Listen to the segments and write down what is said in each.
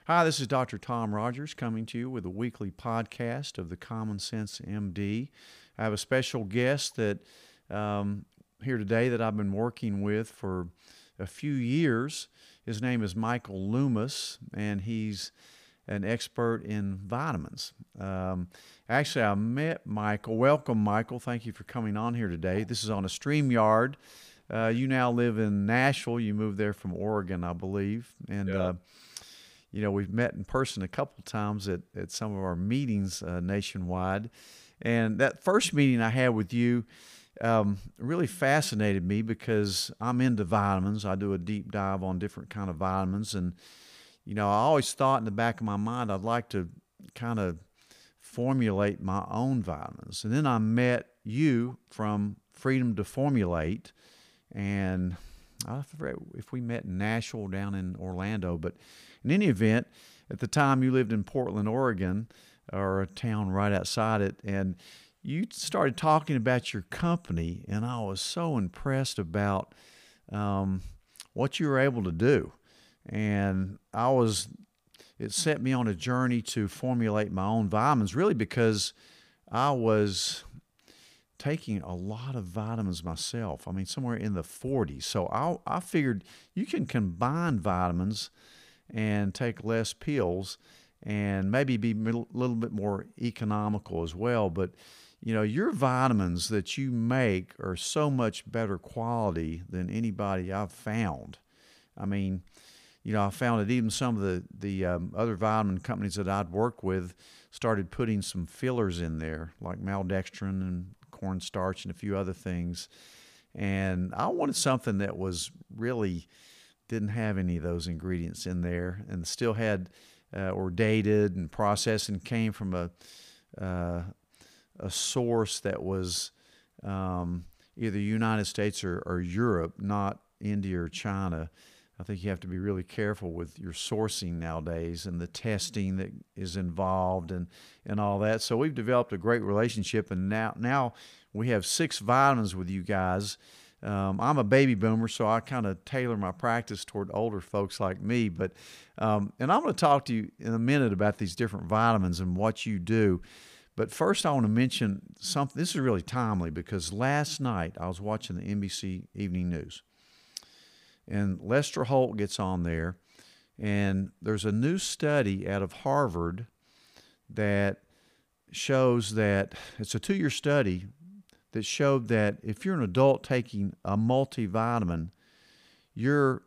Hi, this is Dr. Tom Rogers coming to you with a weekly podcast of the Common Sense MD. I have a special guest that here today that I've been working with for a few years. His name is Michael Loomis, and he's an expert in vitamins. Actually, I met Michael. Welcome, Michael. Thank you for coming on here today. This is on a StreamYard. You now live in Nashville. You moved there from Oregon, I believe. And Yeah. we've met in person a couple times at some of our meetings nationwide. And that first meeting I had with you really fascinated me because I'm into vitamins. I do a deep dive on different kind of vitamins. And, I always thought in the back of my mind I'd like to kind of formulate my own vitamins. And then I met you from Freedom to Formulate. And I forget if we met in Nashville down in Orlando, but in any event, at the time you lived in Portland, Oregon, or a town right outside it, and you started talking about your company, and I was so impressed about what you were able to do. And it set me on a journey to formulate my own vitamins, really because I was taking a lot of vitamins myself. I mean, somewhere in the 40s. So I figured you can combine vitamins and take less pills and maybe be a little bit more economical as well. But, your vitamins that you make are so much better quality than anybody I've found. I mean, I found that even some of the other vitamin companies that I'd worked with started putting some fillers in there, like maltodextrin and cornstarch and a few other things. And I wanted something that was really didn't have any of those ingredients in there and still had or dated and processed and came from a source that was either United States or Europe, not India or China. I think you have to be really careful with your sourcing nowadays and the testing that is involved and all that. So we've developed a great relationship, and now we have 6 vitamins with you guys. I'm a baby boomer, so I kind of tailor my practice toward older folks like me. But and I'm going to talk to you in a minute about these different vitamins and what you do. But first, I want to mention something. This is really timely because last night I was watching the NBC Evening News. And Lester Holt gets on there, and there's a new study out of Harvard that shows that it's a 2-year study that showed that if you're an adult taking a multivitamin, you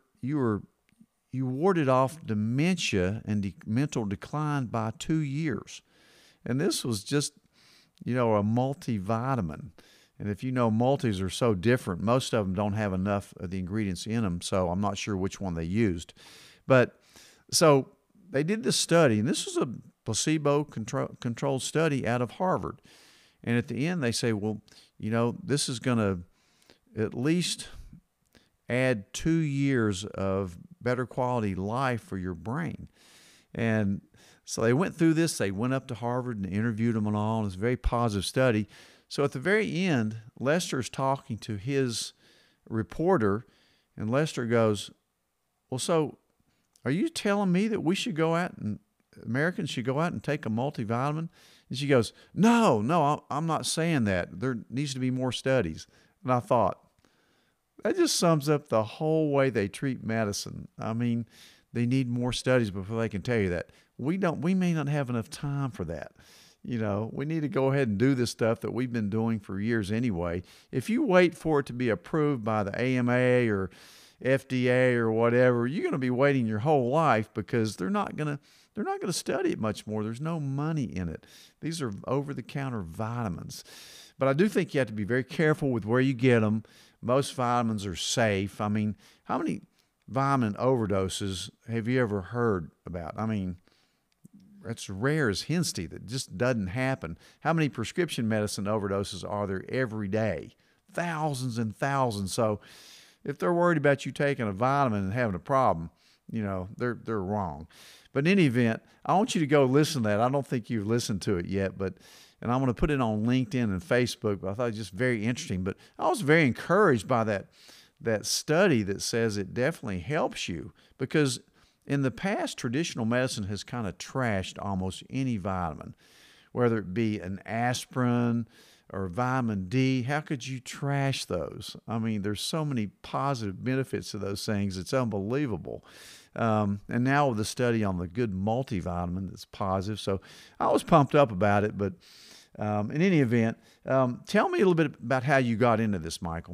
warded off dementia and mental decline by 2 years. And this was just, a multivitamin. And if multis are so different, most of them don't have enough of the ingredients in them, so I'm not sure which one they used. But so they did this study, and this was a placebo-controlled study out of Harvard. And at the end, they say, well, this is going to at least add 2 years of better quality life for your brain. And so they went through this. They went up to Harvard and interviewed them and all. And it's a very positive study. So at the very end, Lester's talking to his reporter, and Lester goes, well, so are you telling me that Americans should go out and take a multivitamin? And she goes, no, I'm not saying that. There needs to be more studies. And I thought, that just sums up the whole way they treat medicine. I mean, they need more studies before they can tell you that. We may not have enough time for that. We need to go ahead and do this stuff that we've been doing for years anyway. If you wait for it to be approved by the AMA or FDA or whatever, you're going to be waiting your whole life because they're not going to study it much more. There's no money in it. These are over-the-counter vitamins. But I do think you have to be very careful with where you get them. Most vitamins are safe. I mean, how many vitamin overdoses have you ever heard about? I mean, it's rare as hen's teeth. It just doesn't happen. How many prescription medicine overdoses are there every day? Thousands and thousands. So if they're worried about you taking a vitamin and having a problem, they're wrong. But in any event, I want you to go listen to that. I don't think you've listened to it yet, and I'm going to put it on LinkedIn and Facebook. But I thought it was just very interesting. But I was very encouraged by that study that says it definitely helps you because in the past, traditional medicine has kind of trashed almost any vitamin, whether it be an aspirin or vitamin D. How could you trash those? I mean, there's so many positive benefits to those things. It's unbelievable. And now with the study on the good multivitamin that's positive. So I was pumped up about it. But in any event, tell me a little bit about how you got into this, Michael.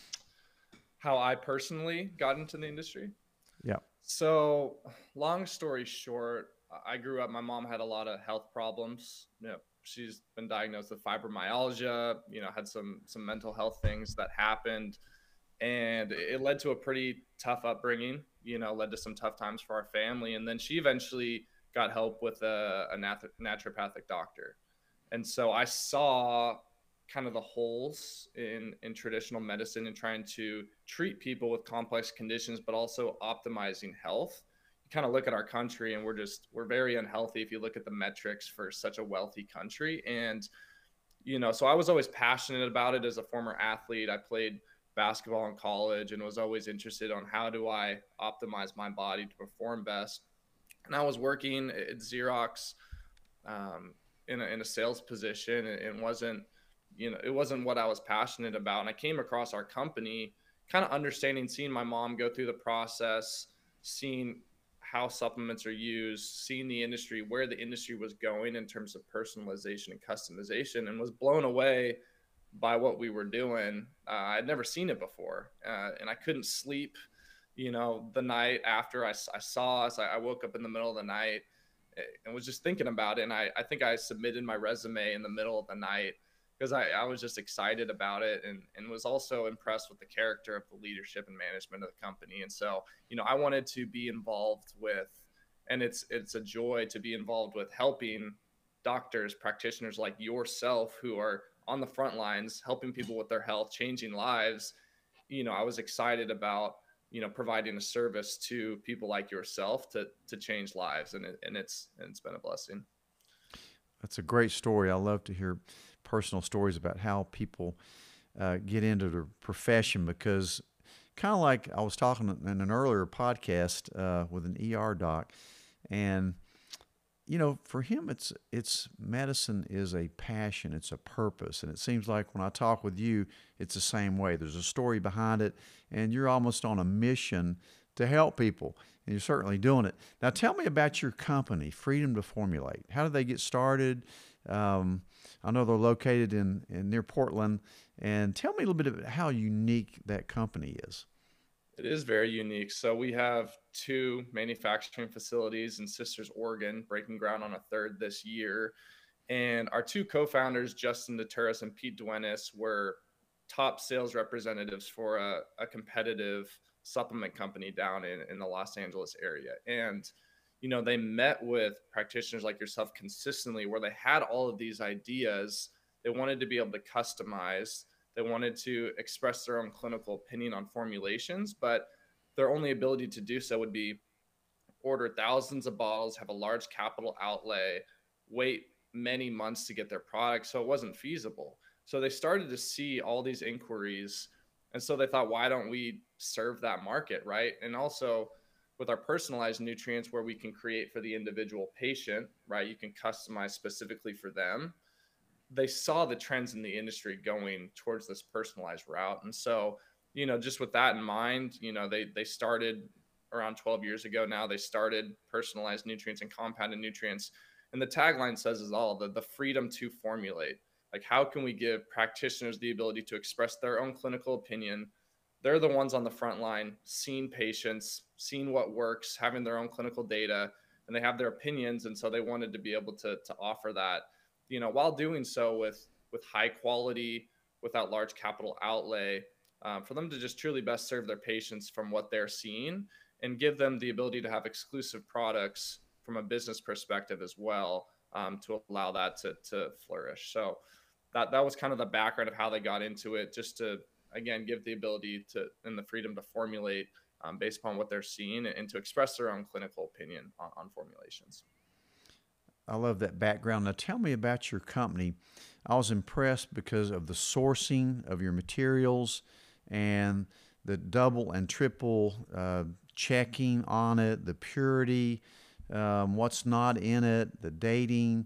How I personally got into the industry. Yeah. So, long story short, I grew up. My mom had a lot of health problems. She's been diagnosed with fibromyalgia. Had some mental health things that happened, and it led to a pretty tough upbringing. Led to some tough times for our family, and then she eventually got help with a naturopathic doctor. And so I saw kind of the holes in traditional medicine and trying to treat people with complex conditions, but also optimizing health. You kind of look at our country and we're very unhealthy if you look at the metrics for such a wealthy country. And, so I was always passionate about it as a former athlete. I played basketball in college and was always interested on how do I optimize my body to perform best. And I was working at Xerox in a sales position, and it wasn't what I was passionate about. And I came across our company, kind of understanding, seeing my mom go through the process, seeing how supplements are used, seeing the industry, where the industry was going in terms of personalization and customization, and was blown away by what we were doing. I'd never seen it before. And I couldn't sleep, the night after I saw us. I woke up in the middle of the night and was just thinking about it. And I think I submitted my resume in the middle of the night because I was just excited about it, and was also impressed with the character of the leadership and management of the company. And so, I wanted to be involved with, and it's a joy to be involved with helping doctors, practitioners like yourself who are on the front lines, helping people with their health, changing lives. I was excited about, providing a service to people like yourself to change lives. And it's been a blessing. That's a great story. I love to hear personal stories about how people get into the profession, because kind of like I was talking in an earlier podcast with an ER doc, and for him, it's medicine is a passion, it's a purpose, and it seems like when I talk with you, it's the same way. There's a story behind it, and you're almost on a mission to help people, and you're certainly doing it. Now, tell me about your company, Freedom to Formulate. How did they get started? I know they're located in near Portland, and tell me a little bit about how unique that company is. It is very unique. So we have two manufacturing facilities in Sisters, Oregon, breaking ground on a third this year. And our two co-founders, Justin DeTuris and Pete Duenas, were top sales representatives for a competitive supplement company down in the Los Angeles area. And, they met with practitioners like yourself consistently, where they had all of these ideas. They wanted to be able to customize. They wanted to express their own clinical opinion on formulations, but their only ability to do so would be order thousands of bottles, have a large capital outlay, wait many months to get their product. So it wasn't feasible. So they started to see all these inquiries. And so they thought, why don't we serve that market, right? And also with our personalized nutrients, where we can create for the individual patient, right? You can customize specifically for them. They saw the trends in the industry going towards this personalized route. And so, just with that in mind, they started around 12 years ago now. They started personalized nutrients and compounded nutrients. And the tagline says is all the freedom to formulate. Like, how can we give practitioners the ability to express their own clinical opinion? They're the ones on the front line, seeing patients, seeing what works, having their own clinical data, and they have their opinions. And so they wanted to be able to offer that, while doing so with high quality, without large capital outlay, for them to just truly best serve their patients from what they're seeing, and give them the ability to have exclusive products from a business perspective as well, to allow that to flourish. So that was kind of the background of how they got into it, just to, again, give the ability to, and the freedom to formulate based upon what they're seeing, and to express their own clinical opinion on formulations. I love that background. Now, tell me about your company. I was impressed because of the sourcing of your materials and the double and triple checking on it, the purity, what's not in it, the dating.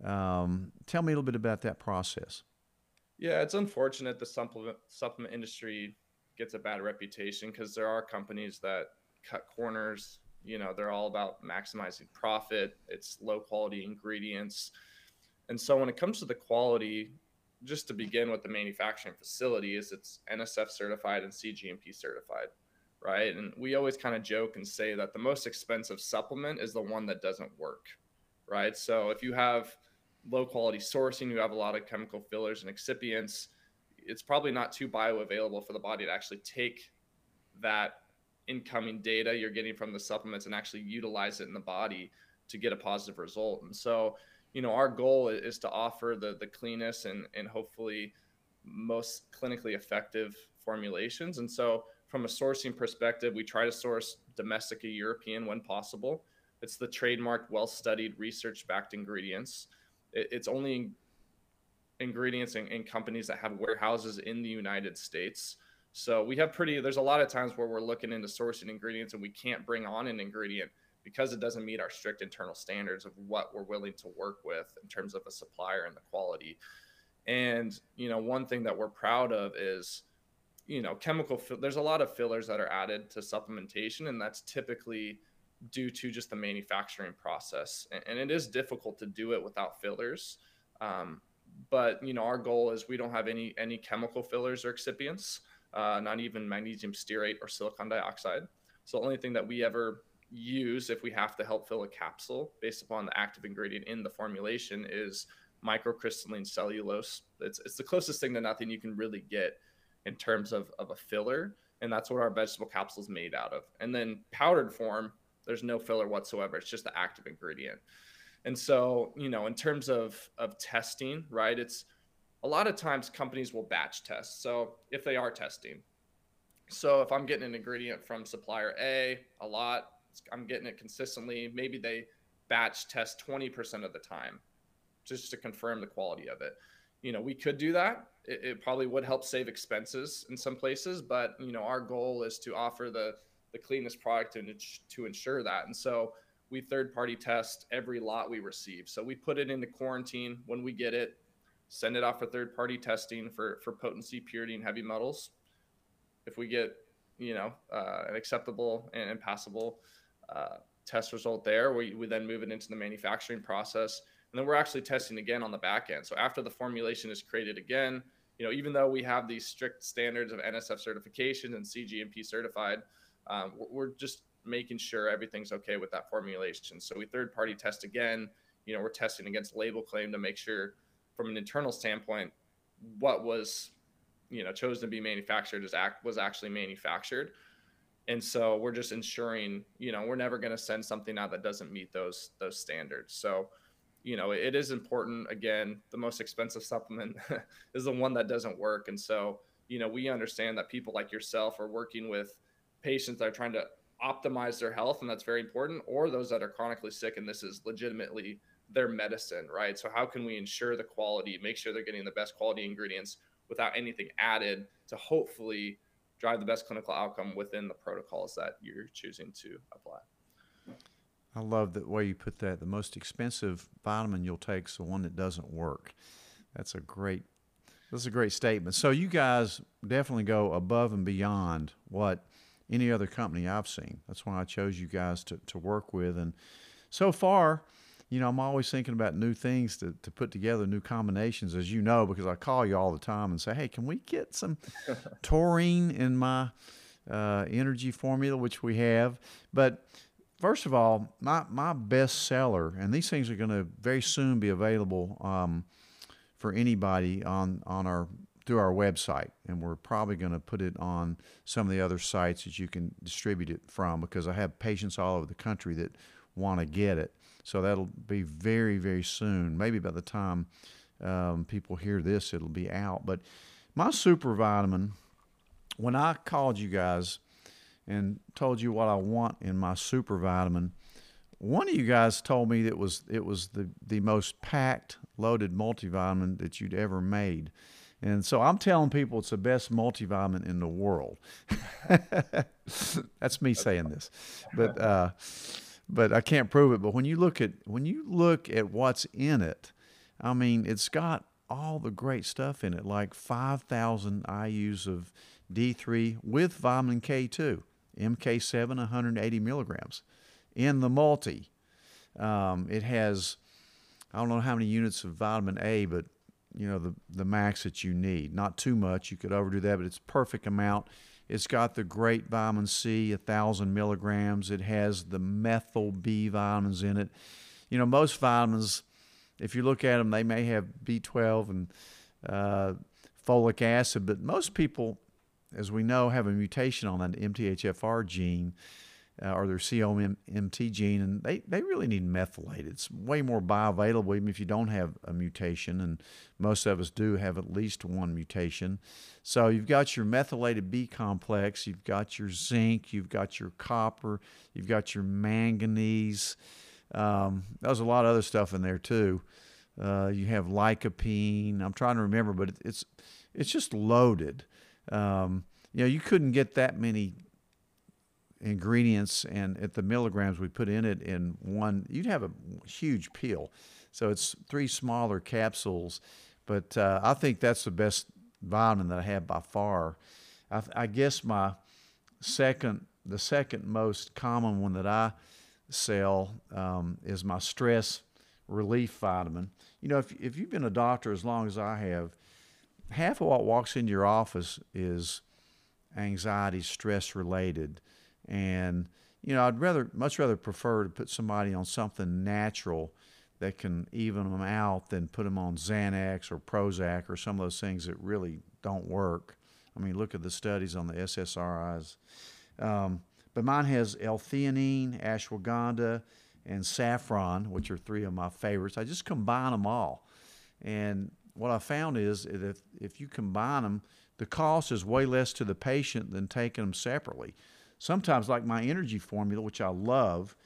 Tell me a little bit about that process. Yeah, it's unfortunate the supplement industry gets a bad reputation because there are companies that cut corners. You know, they're all about maximizing profit. It's low quality ingredients. And so when it comes to the quality, just to begin with the manufacturing facility is it's NSF certified and CGMP certified, right? And we always kind of joke and say that the most expensive supplement is the one that doesn't work, right? So if you have low quality sourcing, you have a lot of chemical fillers and excipients, it's probably not too bioavailable for the body to actually take that incoming data you're getting from the supplements and actually utilize it in the body to get a positive result. And so, you know, our goal is to offer the cleanest and hopefully most clinically effective formulations. And so from a sourcing perspective, we try to source domestic or European when possible. It's the trademarked, well-studied, research-backed ingredients. It's only ingredients in companies that have warehouses in the United States. So we have there's a lot of times where we're looking into sourcing ingredients and we can't bring on an ingredient because it doesn't meet our strict internal standards of what we're willing to work with in terms of a supplier and the quality. And, you know, one thing that we're proud of is, you know, there's a lot of fillers that are added to supplementation, and that's typically due to just the manufacturing process. And it is difficult to do it without fillers. But, you know, our goal is we don't have any chemical fillers or excipients, not even magnesium stearate or silicon dioxide. So the only thing that we ever use if we have to help fill a capsule based upon the active ingredient in the formulation is microcrystalline cellulose. It's the closest thing to nothing you can really get in terms of a filler. And that's what our vegetable capsule is made out of. And then powdered form, there's no filler whatsoever. It's just the active ingredient. And so, you know, in terms of testing, right, it's a lot of times companies will batch test. So if they are testing, so if I'm getting an ingredient from supplier A a lot, I'm getting it consistently, maybe they batch test 20% of the time just to confirm the quality of it. You know, we could do that. It probably would help save expenses in some places, but, you know, our goal is to offer the cleanest product and to ensure that. And so we third-party test every lot we receive. So we put it into quarantine when we get it, send it off for third-party testing for potency, purity, and heavy metals. If we get, you know, an acceptable and passable test result there, we then move it into the manufacturing process. And then we're actually testing again on the back end. So after the formulation is created again, you know, even though we have these strict standards of NSF certification and CGMP certified, we're just making sure everything's okay with that formulation. So we third party test again, you know, we're testing against label claim to make sure from an internal standpoint, what was, you know, chosen to be manufactured was actually manufactured. And so we're just ensuring, you know, we're never going to send something out that doesn't meet those standards. So, you know, it is important. Again, the most expensive supplement is the one that doesn't work. And so, you know, we understand that people like yourself are working with patients that are trying to optimize their health, and that's very important, or those that are chronically sick, and this is legitimately their medicine, right? So how can we ensure the quality, make sure they're getting the best quality ingredients without anything added to hopefully drive the best clinical outcome within the protocols that you're choosing to apply? I love the way you put that. The most expensive vitamin you'll take is the one that doesn't work. That's a great statement. So you guys definitely go above and beyond what any other company I've seen. That's why I chose you guys to work with. And so far, you know, I'm always thinking about new things to put together, new combinations, as you know, because I call you all the time and say, hey, can we get some taurine in my energy formula, which we have. But first of all, my best seller, and these things are going to very soon be available for anybody through our website, and we're probably going to put it on some of the other sites that you can distribute it from, because I have patients all over the country that want to get it. So that'll be very, very soon. Maybe by the time people hear this, it'll be out. But my super vitamin, when I called you guys and told you what I want in my super vitamin, one of you guys told me that it was the most packed, loaded multivitamin that you'd ever made. And so I'm telling people it's the best multivitamin in the world. That's me That's saying this, but but I can't prove it. But when you look at what's in it, I mean, it's got all the great stuff in it, like 5,000 IU's of D3 with vitamin K2, MK7, 180 milligrams in the multi. It has, I don't know how many units of vitamin A, but the max that you need. Not too much. You could overdo that, but it's perfect amount. It's got the great vitamin C, 1,000 milligrams. It has the methyl B vitamins in it. Most vitamins, if you look at them, they may have B12 and folic acid, but most people, as we know, have a mutation on that MTHFR gene or their COMT gene, and they really need methylated. It's way more bioavailable even if you don't have a mutation, and most of us do have at least one mutation. So you've got your methylated B complex, you've got your zinc, you've got your copper, you've got your manganese. There's a lot of other stuff in there too. You have lycopene. I'm trying to remember, but it's just loaded. You couldn't get that many ingredients and at the milligrams we put in it in one. You'd have a huge pill. So it's 3 smaller capsules, but I think that's the best vitamin that I have by far. I guess the second most common one that I sell is my stress relief vitamin. If you've been a doctor as long as I have, half of what walks into your office is anxiety, stress related. And, I'd much rather prefer to put somebody on something natural that can even them out than put them on Xanax or Prozac or some of those things that really don't work. I mean, look at the studies on the SSRIs. But mine has L-theanine, ashwagandha, and saffron, which are 3 of my favorites. I just combine them all. And what I found is that if you combine them, the cost is way less to the patient than taking them separately. Sometimes, like my energy formula, which I love,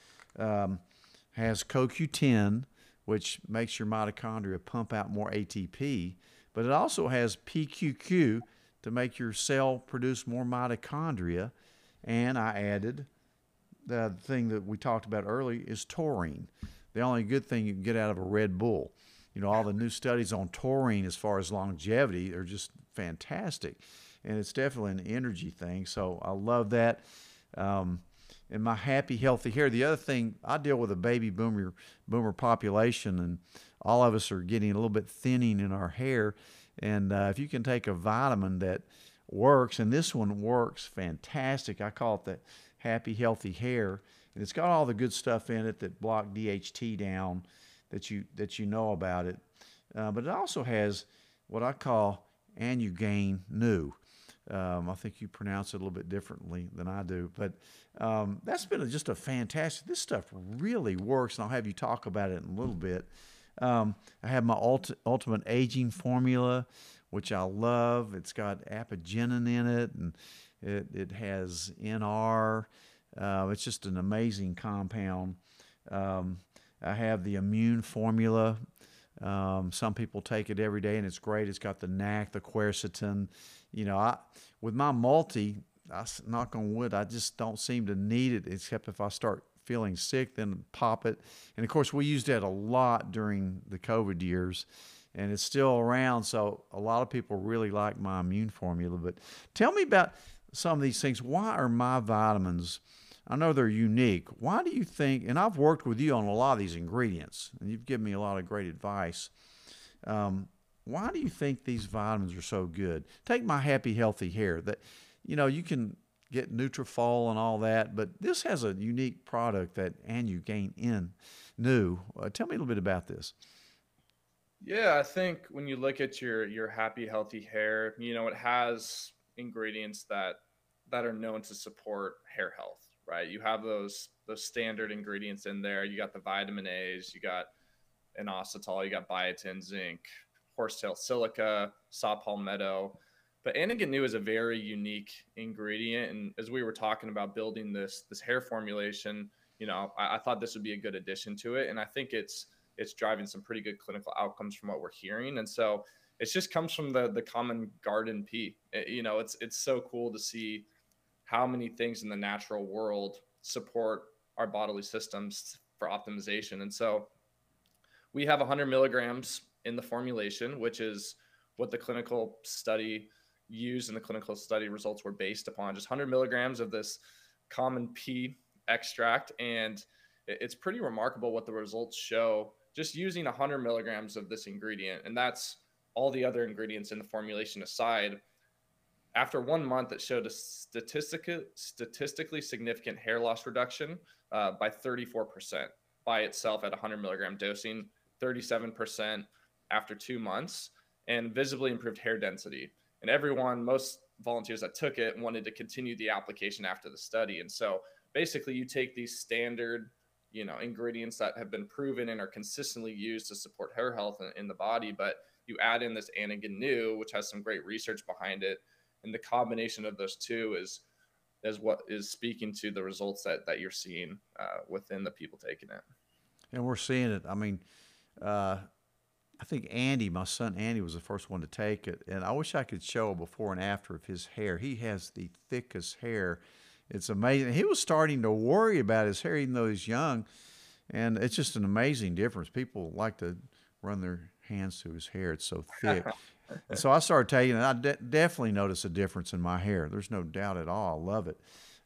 has CoQ10, which makes your mitochondria pump out more ATP, but it also has PQQ to make your cell produce more mitochondria. And I added the thing that we talked about earlier is taurine, the only good thing you can get out of a Red Bull. All the new studies on taurine as far as longevity are just fantastic. And it's definitely an energy thing. So I love that. And my happy, healthy hair. The other thing, I deal with a baby boomer population, and all of us are getting a little bit thinning in our hair. And if you can take a vitamin that works, and this one works fantastic. I call it the happy, healthy hair. And it's got all the good stuff in it that block DHT down that you know about it. But it also has what I call Anugain New. I think you pronounce it a little bit differently than I do, but that's been just a fantastic. This stuff really works, and I'll have you talk about it in a little bit. I have my Ultimate Aging Formula, which I love. It's got apigenin in it, and it has NR. It's just an amazing compound. I have the Immune Formula. Some people take it every day, and it's great. It's got the NAC, the quercetin. With my multi, knock on wood, I just don't seem to need it, except if I start feeling sick, then pop it. And of course, we used that a lot during the COVID years, and it's still around. So a lot of people really like my Immune Formula. But tell me about some of these things. Why are my vitamins? I know they're unique. Why do you think, and I've worked with you on a lot of these ingredients, and you've given me a lot of great advice. Why do you think these vitamins are so good? Take my happy, healthy hair. That, you can get Nutrafol and all that, but this has a unique product that Anugain in New. Tell me a little bit about this. Yeah, I think when you look at your happy, healthy hair, it has ingredients that are known to support hair health, right? You have those standard ingredients in there. You got the vitamin A's, you got inositol, you got biotin, zinc, horsetail silica, saw palmetto. But Anugain New is a very unique ingredient, and as we were talking about building this hair formulation, I thought this would be a good addition to it, and I think it's driving some pretty good clinical outcomes from what we're hearing. And so, it just comes from the common garden pea. You know, it's so cool to see how many things in the natural world support our bodily systems for optimization. And so we have 100 milligrams in the formulation, which is what the clinical study used and the clinical study results were based upon. Just 100 milligrams of this common pea extract. And it's pretty remarkable what the results show just using 100 milligrams of this ingredient. And that's all the other ingredients in the formulation aside. After 1 month, it showed a statistically significant hair loss reduction by 34% by itself at 100 milligram dosing, 37% after 2 months, and visibly improved hair density. And most volunteers that took it wanted to continue the application after the study. And so basically you take these standard, ingredients that have been proven and are consistently used to support hair health in the body, but you add in this Anagen New, which has some great research behind it. And the combination of those two is what is speaking to the results that you're seeing within the people taking it. And we're seeing it. I mean, I think Andy, my son Andy, was the first one to take it, and I wish I could show a before and after of his hair. He has the thickest hair. It's amazing. He was starting to worry about his hair, even though he's young, and it's just an amazing difference. People like to run their hands through his hair. It's so thick. And so I started taking it. I definitely noticed a difference in my hair. There's no doubt at all. I love it.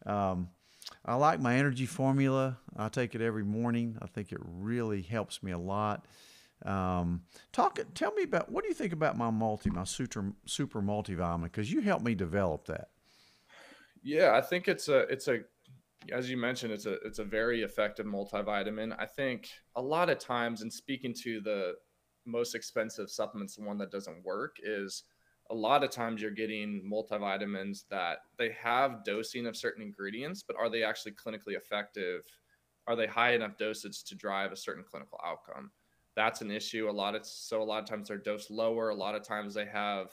I like my energy formula. I take it every morning. I think it really helps me a lot. Tell me about, what do you think about my super multivitamin? Because you helped me develop that. Yeah, I think it's a as you mentioned, it's a very effective multivitamin. I think a lot of times, in speaking to the most expensive supplements, the one that doesn't work is a lot of times you're getting multivitamins that they have dosing of certain ingredients, but are they actually clinically effective? Are they high enough dosage to drive a certain clinical outcome? That's an issue. A lot of times they're dosed lower. A lot of times they have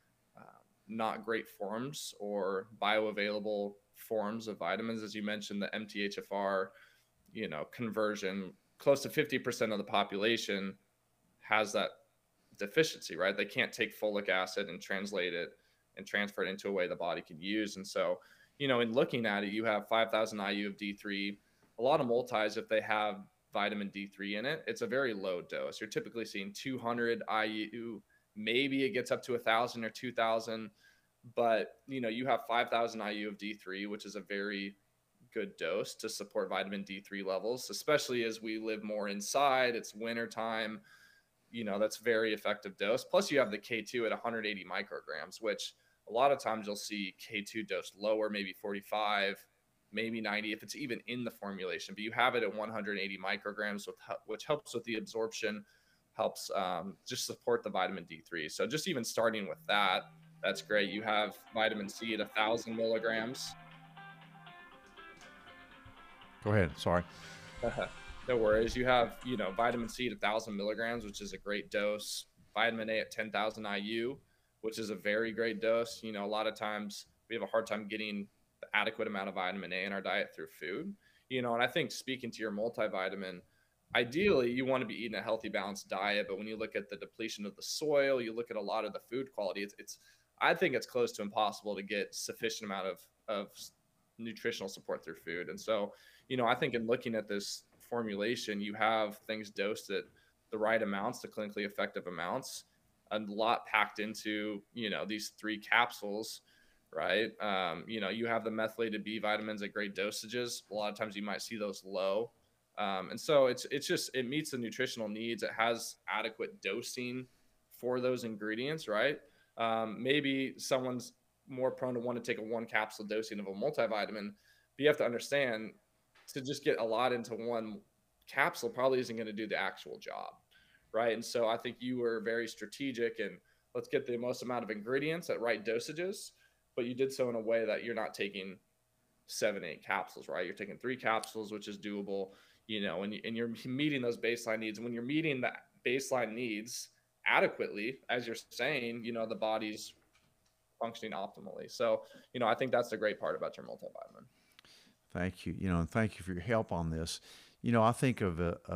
not great forms or bioavailable forms of vitamins. As you mentioned, the MTHFR, conversion, close to 50% of the population has that deficiency, right? They can't take folic acid and translate it and transfer it into a way the body can use. And so, in looking at it, you have 5,000 IU of D3. A lot of multis, if they have vitamin D3 in it, it's a very low dose. You're typically seeing 200 IU. Maybe it gets up to 1,000 or 2,000, but you have 5,000 IU of D3, which is a very good dose to support vitamin D3 levels, especially as we live more inside. It's winter time. That's very effective dose. Plus you have the K2 at 180 micrograms, which a lot of times you'll see K2 dose lower, maybe 45, maybe 90, if it's even in the formulation, but you have it at 180 micrograms, which helps with the absorption, helps just support the vitamin D3. So just even starting with that, that's great. You have vitamin C at 1,000 milligrams. Go ahead. Sorry. No worries. You have, vitamin C at 1,000 milligrams, which is a great dose. Vitamin A at 10,000 IU, which is a very great dose. A lot of times we have a hard time getting the adequate amount of vitamin A in our diet through food. And I think, speaking to your multivitamin, ideally you want to be eating a healthy, balanced diet. But when you look at the depletion of the soil, you look at a lot of the food quality, I think it's close to impossible to get sufficient amount of nutritional support through food. And so, I think in looking at this formulation, you have things dosed at the right amounts, the clinically effective amounts, a lot packed into, these 3 capsules, right? You have the methylated B vitamins at great dosages. A lot of times you might see those low. And so it meets the nutritional needs. It has adequate dosing for those ingredients, right? Maybe someone's more prone to want to take a 1 capsule dosing of a multivitamin, but you have to understand, to just get a lot into 1 capsule probably isn't going to do the actual job, right? And so I think you were very strategic, and let's get the most amount of ingredients at right dosages, but you did so in a way that you're not taking 7, 8 capsules, right? You're taking 3 capsules, which is doable, and you're meeting those baseline needs. And when you're meeting the baseline needs adequately, as you're saying, the body's functioning optimally. So, I think that's the great part about your multivitamin. Thank you. And thank you for your help on this. I think of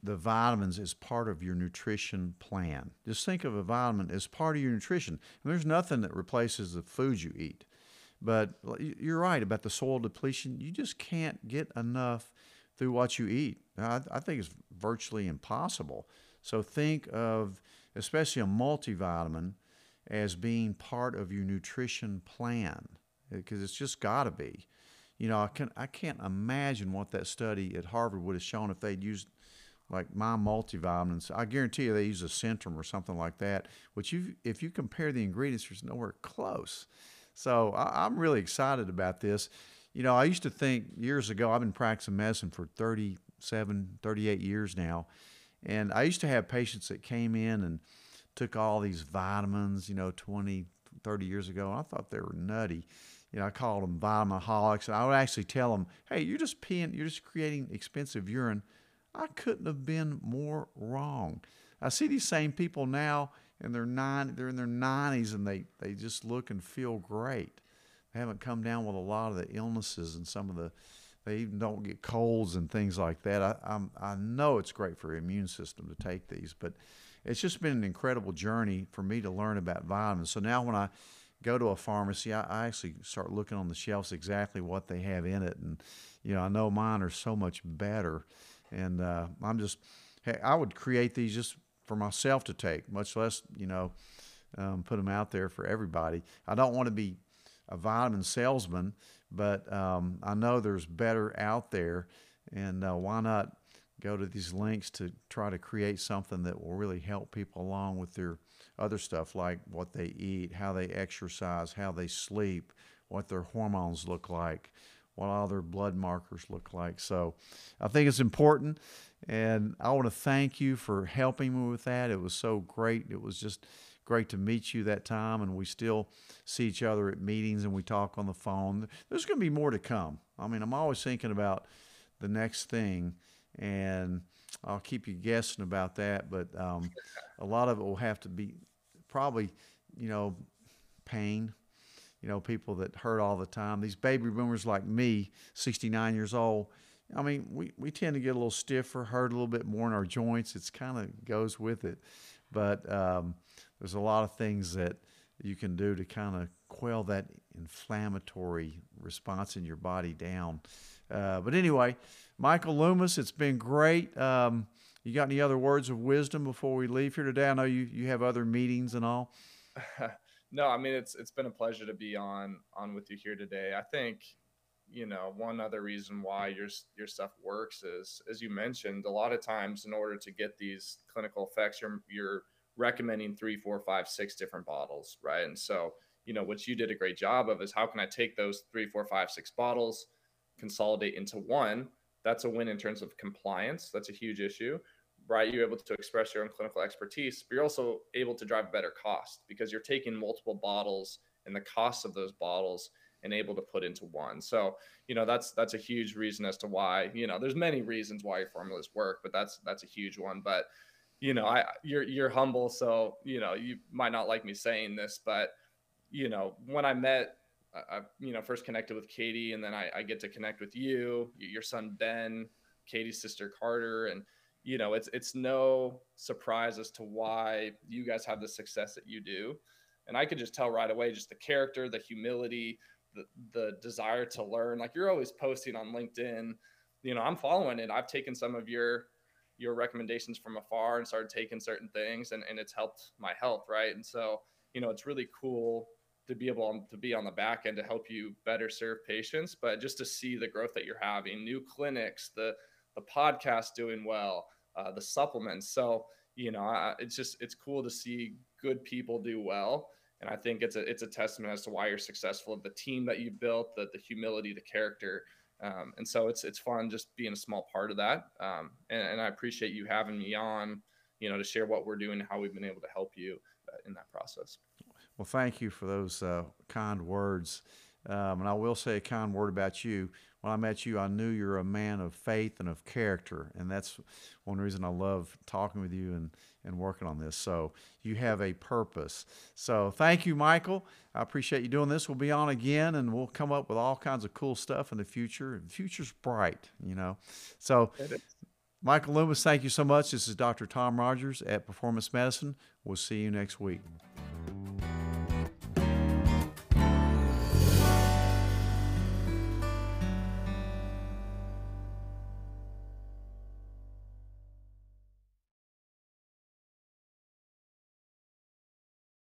the vitamins as part of your nutrition plan. Just think of a vitamin as part of your nutrition. And there's nothing that replaces the food you eat. But you're right about the soil depletion. You just can't get enough through what you eat. I think it's virtually impossible. So think of, especially a multivitamin, as being part of your nutrition plan, because it's just got to be. You know, I can't imagine what that study at Harvard would have shown if they'd used like my multivitamins. I guarantee you they use a Centrum or something like that, which if you compare the ingredients, there's nowhere close. So I'm really excited about this. You know, I used to think years ago, I've been practicing medicine for 37, 38 years now, and I used to have patients that came in and took all these vitamins, you know, 20, 30 years ago, and I thought they were nutty. You know, I called them vitamaholics, and I would actually tell them, hey, you're just creating expensive urine. I couldn't have been more wrong. I see these same people now, and they're in their 90s, and they just look and feel great. They haven't come down with a lot of the illnesses and they even don't get colds and things like that. I know it's great for your immune system to take these, but it's just been an incredible journey for me to learn about vitamins. So now when I go to a pharmacy, I actually start looking on the shelves exactly what they have in it. And, you know, I know mine are so much better. And hey, I would create these just for myself to take, much less, you know, put them out there for everybody. I don't want to be a vitamin salesman, but I know there's better out there. And why not go to these links to try to create something that will really help people along with their other stuff, like what they eat, how they exercise, how they sleep, what their hormones look like, what all their blood markers look like. So I think it's important, and I want to thank you for helping me with that. It was so great. It was just great to meet you that time, and we still see each other at meetings and we talk on the phone. There's going to be more to come. I mean, I'm always thinking about the next thing, and I'll keep you guessing about that, but a lot of it will have to be probably, you know, pain, you know, people that hurt all the time. These baby boomers like me, 69 years old, I mean, we tend to get a little stiffer, hurt a little bit more in our joints. It's kind of goes with it. But there's a lot of things that you can do to kind of quell that inflammatory response in your body down. But anyway, Michael Loomis, it's been great. You got any other words of wisdom before we leave here today? I know you have other meetings and all. No, I mean, it's been a pleasure to be on with you here today. I think, you know, one other reason why your stuff works is, as you mentioned, a lot of times in order to get these clinical effects, you're recommending 3, 4, 5, 6 different bottles, right? And so, you know, what you did a great job of is how can I take those 3, 4, 5, 6 bottles, consolidate into one? That's a win in terms of compliance. That's a huge issue, right? You're able to express your own clinical expertise, but you're also able to drive better cost because you're taking multiple bottles and the cost of those bottles and able to put into one. So, you know, that's a huge reason as to why, you know, there's many reasons why your formulas work, but that's a huge one. But, you know, you're humble. So, you know, you might not like me saying this, but, you know, when I you know, first connected with Katie, and then I get to connect with you, your son, Ben, Katie's sister, Carter. And, you know, it's no surprise as to why you guys have the success that you do. And I could just tell right away, just the character, the humility, the desire to learn. Like, you're always posting on LinkedIn, you know, I'm following it. I've taken some of your recommendations from afar and started taking certain things, and it's helped my health. Right. And so, you know, it's really cool to be able to be on the back end to help you better serve patients, but just to see the growth that you're having, new clinics, the podcast doing well, the supplements. So, you know, it's cool to see good people do well. And I think it's a testament as to why you're successful, of the team that you built, the humility, the character. And so it's fun just being a small part of that. And I appreciate you having me on, you know, to share what we're doing and how we've been able to help you in that process. Well, thank you for those kind words. And I will say a kind word about you. When I met you, I knew you're a man of faith and of character. And that's one reason I love talking with you and working on this. So you have a purpose. So thank you, Michael. I appreciate you doing this. We'll be on again, and we'll come up with all kinds of cool stuff in the future. The future's bright, you know. So Michael Loomis, thank you so much. This is Dr. Tom Rogers at Performance Medicine. We'll see you next week.